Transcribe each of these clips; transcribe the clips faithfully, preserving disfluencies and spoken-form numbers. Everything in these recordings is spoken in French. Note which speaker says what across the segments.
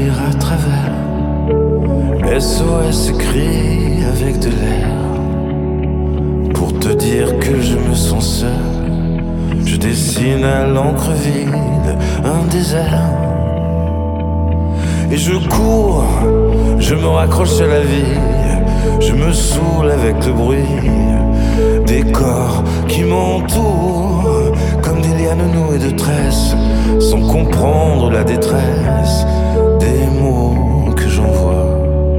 Speaker 1: lire à travers. S O S écrit avec de l'air. Pour te dire que je me sens seul, je dessine à l'encre vide un désert. Et je cours, je me raccroche à la vie, je me saoule avec le bruit des corps qui m'entourent, comme des lianes nouées de tresses, sans comprendre la détresse des mots que j'envoie.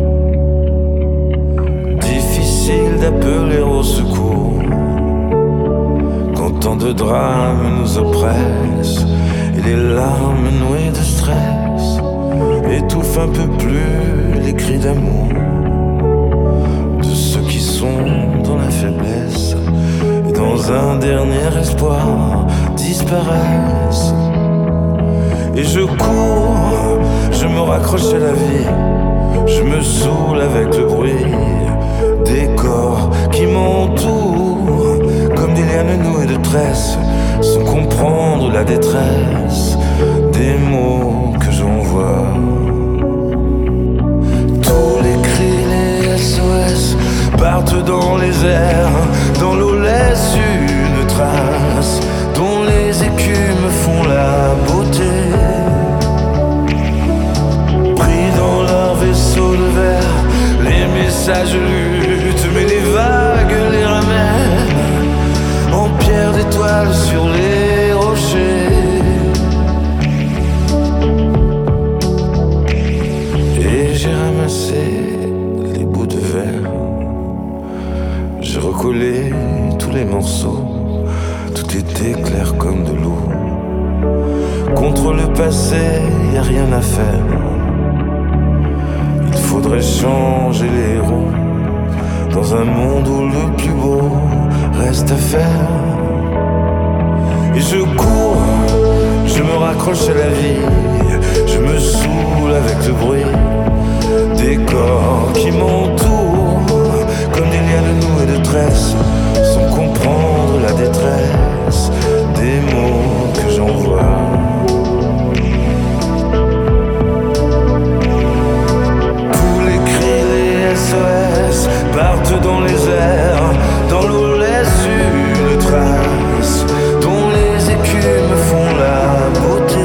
Speaker 1: Difficile d'appeler au secours quand tant de drames nous oppressent, et les larmes nouées de stress étouffent un peu plus les cris d'amour de ceux qui sont dans la faiblesse et dans un dernier espoir disparaissent. Et je cours, je me raccroche à la vie, je me saoule avec le bruit des corps qui m'entourent, comme des lianes nouées de tresses, sans comprendre la détresse des mots que j'envoie. Tous les cris, les S O S partent dans les airs, dans l'eau laisse une trace dont les écumes font la beauté. Pris dans leur vaisseau de verre, les messages luttent, mais les vagues les ramènent en pierre d'étoiles sur les rochers. Et j'ai ramassé les bouts de verre, j'ai recollé tous les morceaux, tout était clair comme de l'eau. Contre le passé, y a rien à faire, il faudrait changer les héros dans un monde où le plus beau reste à faire. Et je cours, je me raccroche à la vie, je me saoule avec le bruit des corps qui m'entourent, comme des lianes nouées de tresses, sans comprendre la détresse des mots que j'envoie. Tous les cris, les S O S partent dans les airs, dans l'eau laisse une trace dont les écumes font la beauté.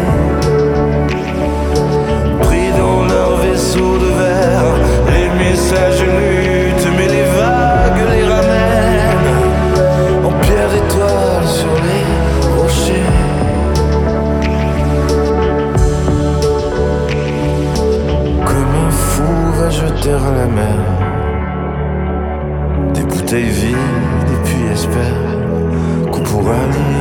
Speaker 1: Pris dans leur vaisseau de verre, les messages luttent, mais les vagues les ramènent en pierre d'étoiles sur les rochers. Comme un fou va jeter à la mer des bouteilles vides et puis espère qu'on pourra lire